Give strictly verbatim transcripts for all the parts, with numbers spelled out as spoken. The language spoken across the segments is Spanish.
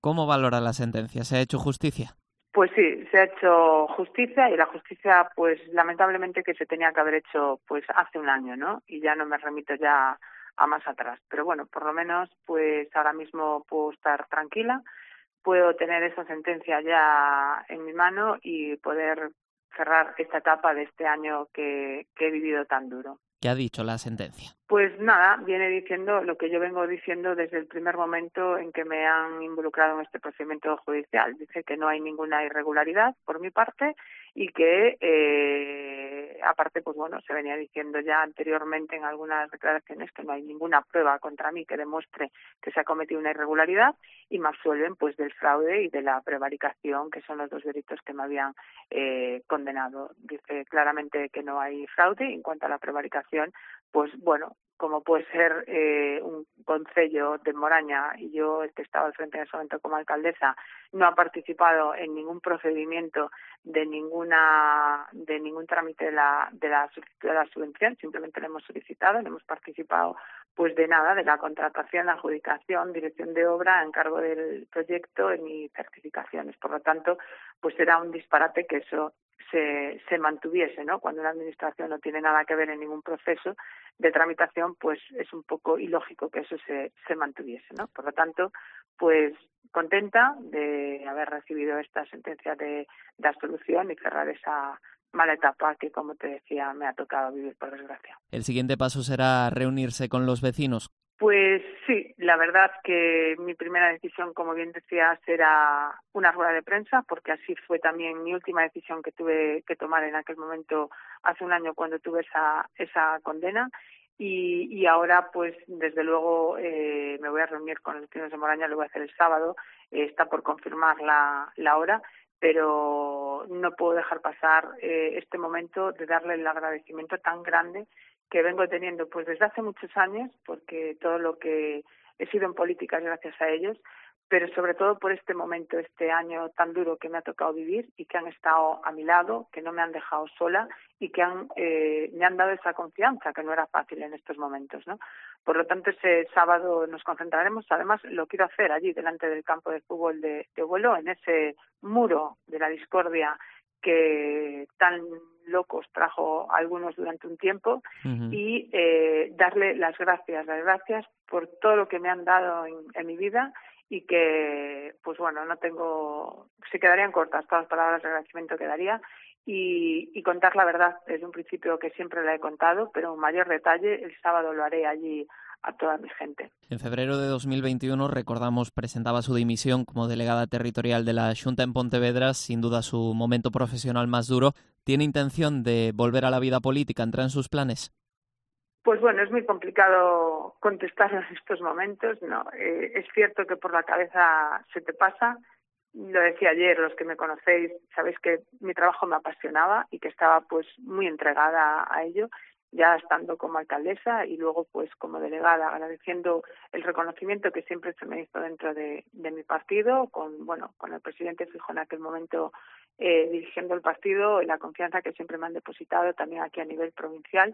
¿Cómo valora la sentencia? ¿Se ha hecho justicia? Pues sí, se ha hecho justicia y la justicia, pues lamentablemente que se tenía que haber hecho pues hace un año, ¿no? Y ya no me remito ya a más atrás. Pero bueno, por lo menos pues ahora mismo puedo estar tranquila, puedo tener esa sentencia ya en mi mano y poder cerrar esta etapa de este año que, que he vivido tan duro. ¿Qué ha dicho la sentencia? Pues nada, viene diciendo lo que yo vengo diciendo desde el primer momento en que me han involucrado en este procedimiento judicial. Dice que no hay ninguna irregularidad por mi parte y que, eh, aparte, pues bueno, se venía diciendo ya anteriormente en algunas declaraciones que no hay ninguna prueba contra mí que demuestre que se ha cometido una irregularidad y me absuelven pues del fraude y de la prevaricación, que son los dos delitos que me habían eh, condenado. Dice claramente que no hay fraude y en cuanto a la prevaricación, pues bueno, como puede ser eh, un concello de Moraña y yo, el que estaba al frente en ese momento como alcaldesa, no ha participado en ningún procedimiento de ninguna de ningún trámite de la de la solicitud de la subvención, simplemente lo hemos solicitado, no hemos participado pues de nada, de la contratación, la adjudicación, dirección de obra, encargo del proyecto ni certificaciones. Por lo tanto, pues era un disparate que eso se, se mantuviese, ¿no? Cuando una administración no tiene nada que ver en ningún proceso de tramitación, pues es un poco ilógico que eso se, se mantuviese, ¿no? Por lo tanto, pues contenta de haber recibido esta sentencia de, de absolución y cerrar esa mala etapa que, como te decía, me ha tocado vivir, por desgracia. ¿El siguiente paso será reunirse con los vecinos? Pues sí, la verdad que mi primera decisión, como bien decías, era una rueda de prensa, porque así fue también mi última decisión que tuve que tomar en aquel momento, hace un año, cuando tuve esa, esa condena. Y, y ahora, pues, desde luego, eh, me voy a reunir con los vecinos de Moraña, lo voy a hacer el sábado, eh, está por confirmar la, la hora, pero no puedo dejar pasar eh, este momento de darle el agradecimiento tan grande que vengo teniendo pues desde hace muchos años, porque todo lo que he sido en política es gracias a ellos, pero sobre todo por este momento, este año tan duro que me ha tocado vivir y que han estado a mi lado, que no me han dejado sola y que han eh, me han dado esa confianza, que no era fácil en estos momentos, ¿no? Por lo tanto, ese sábado nos concentraremos. Además, lo quiero hacer allí, delante del campo de fútbol de, de Vuelo, en ese muro de la discordia que tan locos trajo a algunos durante un tiempo, uh-huh. y eh, darle las gracias, las gracias por todo lo que me han dado en, en mi vida y que, pues bueno, no tengo, se quedarían cortas todas las palabras de agradecimiento que daría y, y contar la verdad desde un principio, que siempre la he contado, pero en mayor detalle el sábado lo haré allí a toda mi gente. En febrero de dos mil veintiuno, recordamos, presentaba su dimisión como delegada territorial de la Xunta en Pontevedra, sin duda su momento profesional más duro. ¿Tiene intención de volver a la vida política? ¿Entra en sus planes? Pues bueno, es muy complicado contestar en estos momentos, ¿no? Eh, es cierto que por la cabeza se te pasa. Lo decía ayer, los que me conocéis, sabéis que mi trabajo me apasionaba y que estaba pues muy entregada a ello, ya estando como alcaldesa y luego pues como delegada, agradeciendo el reconocimiento que siempre se me hizo dentro de, de mi partido, con bueno con el presidente Feijóo en aquel momento eh, dirigiendo el partido y la confianza que siempre me han depositado también aquí a nivel provincial.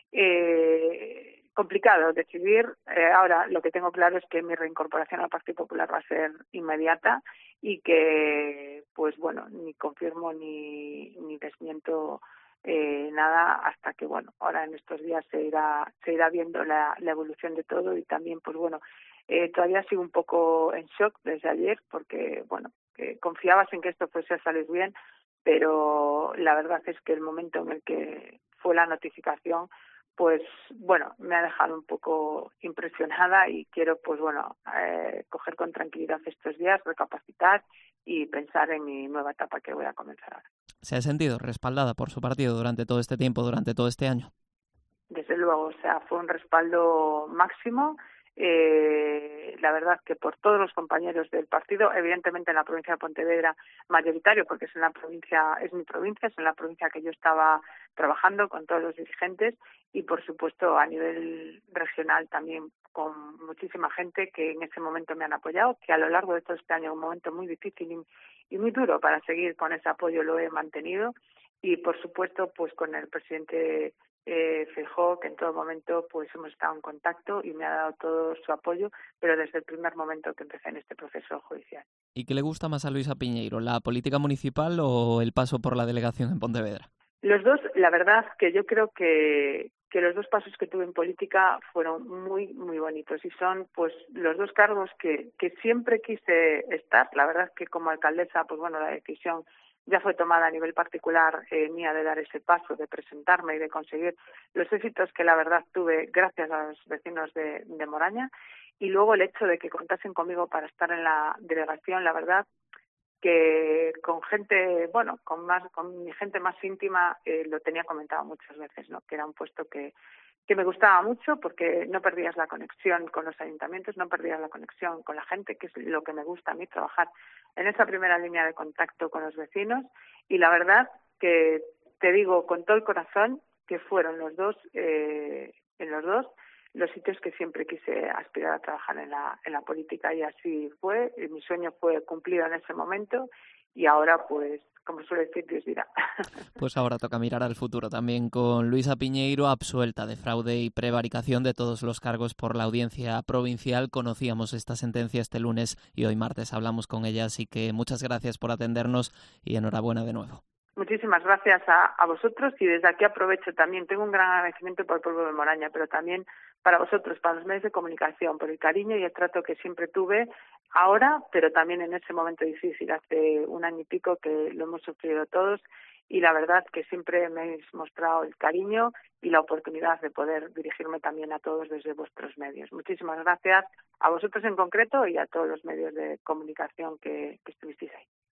Eh, complicado decidir. Eh, ahora lo que tengo claro es que mi reincorporación al Partido Popular va a ser inmediata y que pues bueno ni confirmo ni, ni desmiento Eh, nada hasta que bueno ahora en estos días se irá se irá viendo la, la evolución de todo y también pues bueno eh, todavía sigo un poco en shock desde ayer porque bueno que confiabas en que esto fuese a salir bien, pero la verdad es que el momento en el que fue la notificación pues bueno me ha dejado un poco impresionada y quiero pues bueno eh, coger con tranquilidad estos días, recapacitar y pensar en mi nueva etapa que voy a comenzar ahora. ¿Se ha sentido respaldada por su partido durante todo este tiempo, durante todo este año? Desde luego, o sea, fue un respaldo máximo. Eh, la verdad que por todos los compañeros del partido, evidentemente en la provincia de Pontevedra mayoritario, porque es en la provincia, es mi provincia, es en la provincia que yo estaba trabajando con todos los dirigentes y por supuesto a nivel regional también con muchísima gente que en ese momento me han apoyado, que a lo largo de todo este año, un momento muy difícil y, y muy duro para seguir con ese apoyo, lo he mantenido y por supuesto pues con el presidente eh, Feijóo, que en todo momento pues hemos estado en contacto y me ha dado todo su apoyo, pero desde el primer momento que empecé en este proceso judicial. ¿Y qué le gusta más a Luisa Piñeiro, la política municipal o el paso por la delegación en Pontevedra? Los dos, la verdad que yo creo que, que los dos pasos que tuve en política fueron muy, muy bonitos y son pues los dos cargos que, que siempre quise estar. La verdad es que como alcaldesa, pues bueno, la decisión ya fue tomada a nivel particular eh, mía de dar ese paso, de presentarme y de conseguir los éxitos que la verdad tuve gracias a los vecinos de, de Moraña. Y luego el hecho de que contasen conmigo para estar en la delegación, la verdad que con gente, bueno, con más, con mi gente más íntima, eh, lo tenía comentado muchas veces, ¿no? Que era un puesto que, que me gustaba mucho porque no perdías la conexión con los ayuntamientos, no perdías la conexión con la gente, que es lo que me gusta a mí, trabajar en esa primera línea de contacto con los vecinos. Y la verdad que te digo con todo el corazón que fueron los dos, eh, en los dos, los sitios que siempre quise aspirar a trabajar en la, en la política, y así fue. Y mi sueño fue cumplido en ese momento y ahora, pues, como suele decir, Dios dirá. Pues ahora toca mirar al futuro también con Luisa Piñeiro, absuelta de fraude y prevaricación de todos los cargos por la audiencia provincial. Conocíamos esta sentencia este lunes y hoy martes hablamos con ella, así que muchas gracias por atendernos y enhorabuena de nuevo. Muchísimas gracias a, a vosotros, y desde aquí aprovecho también, tengo un gran agradecimiento por el pueblo de Moraña, pero también para vosotros, para los medios de comunicación, por el cariño y el trato que siempre tuve ahora, pero también en ese momento difícil, hace un año y pico que lo hemos sufrido todos, y la verdad que siempre me habéis mostrado el cariño y la oportunidad de poder dirigirme también a todos desde vuestros medios. Muchísimas gracias a vosotros en concreto y a todos los medios de comunicación que, que estuvisteis ahí.